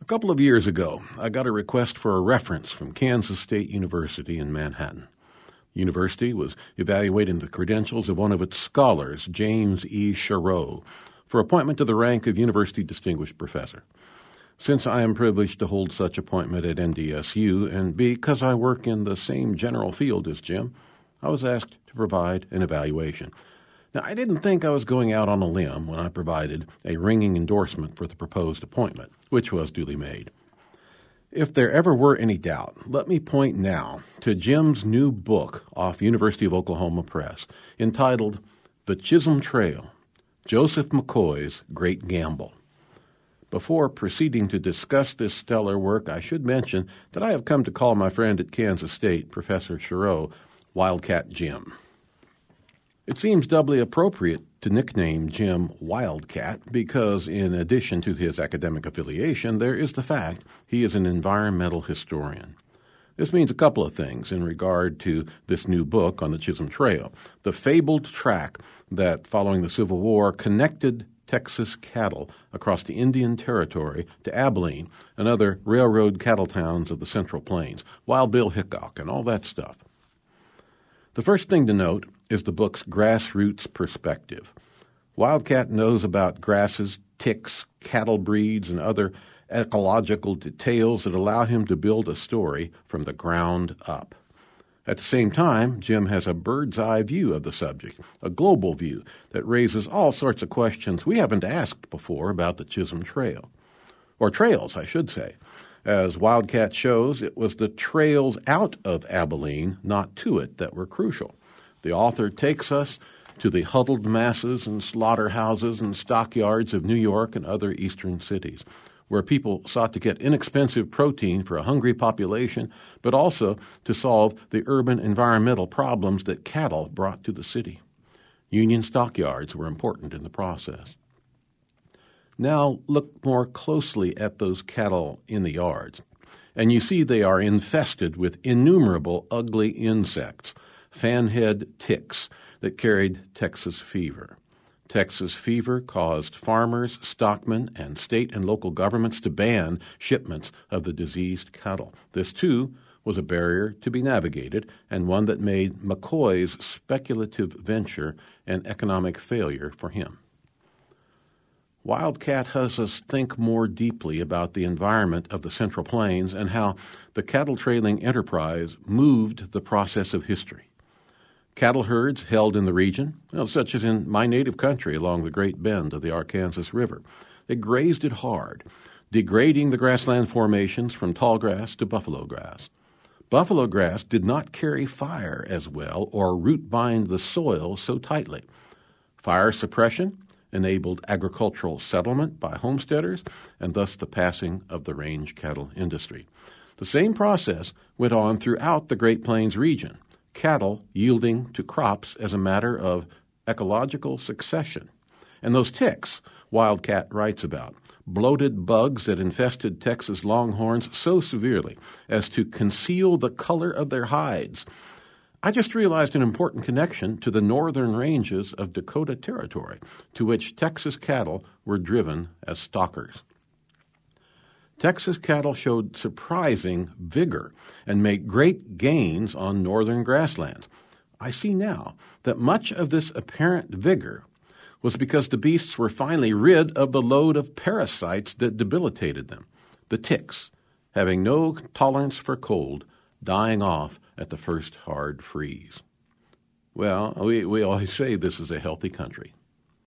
A couple of years ago, I got a request for a reference from Kansas State University in Manhattan. The university was evaluating the credentials of one of its scholars, James E. Sherrow, for appointment to the rank of University Distinguished Professor. Since I am privileged to hold such appointment at NDSU, and because I work in the same general field as Jim, I was asked to provide an evaluation. Now, I didn't think I was going out on a limb when I provided a ringing endorsement for the proposed appointment, which was duly made. If there ever were any doubt, let me point now to Jim's new book off University of Oklahoma Press, entitled The Chisholm Trail, Joseph McCoy's Great Gamble. Before proceeding to discuss this stellar work, I should mention that I have come to call my friend at Kansas State, Professor Sherrow, Wildcat Jim. It seems doubly appropriate to nickname Jim Wildcat because, in addition to his academic affiliation, there is the fact he is an environmental historian. This means a couple of things in regard to this new book on the Chisholm Trail. The fabled track that, following the Civil War, connected Texas cattle across the Indian Territory to Abilene and other railroad cattle towns of the Central Plains, Wild Bill Hickok, and all that stuff. The first thing to note is the book's grassroots perspective. Wildcat knows about grasses, ticks, cattle breeds, and other ecological details that allow him to build a story from the ground up. At the same time, Jim has a bird's-eye view of the subject, a global view that raises all sorts of questions we haven't asked before about the Chisholm Trail. Or trails, I should say. As Wildcat shows, it was the trails out of Abilene, not to it, that were crucial. The author takes us to the huddled masses and slaughterhouses and stockyards of New York and other eastern cities, where people sought to get inexpensive protein for a hungry population, but also to solve the urban environmental problems that cattle brought to the city. Union stockyards were important in the process. Now look more closely at those cattle in the yards, and you see they are infested with innumerable ugly insects, fanhead ticks that carried Texas fever. Texas fever caused farmers, stockmen, and state and local governments to ban shipments of the diseased cattle. This, too, was a barrier to be navigated and one that made McCoy's speculative venture an economic failure for him. Wildcat has us think more deeply about the environment of the Central Plains and how the cattle trailing enterprise moved the process of history. Cattle herds held in the region, such as in my native country along the Great Bend of the Arkansas River. They grazed it hard, degrading the grassland formations from tall grass to buffalo grass. Buffalo grass did not carry fire as well or root bind the soil so tightly. Fire suppression enabled agricultural settlement by homesteaders and thus the passing of the range cattle industry. The same process went on throughout the Great Plains region, cattle yielding to crops as a matter of ecological succession. And those ticks Wildcat writes about, bloated bugs that infested Texas longhorns so severely as to conceal the color of their hides. I just realized an important connection to the northern ranges of Dakota Territory, to which Texas cattle were driven as stalkers. Texas cattle showed surprising vigor and made great gains on northern grasslands. I see now that much of this apparent vigor was because the beasts were finally rid of the load of parasites that debilitated them, the ticks, having no tolerance for cold, dying off at the first hard freeze. Well, we always say this is a healthy country.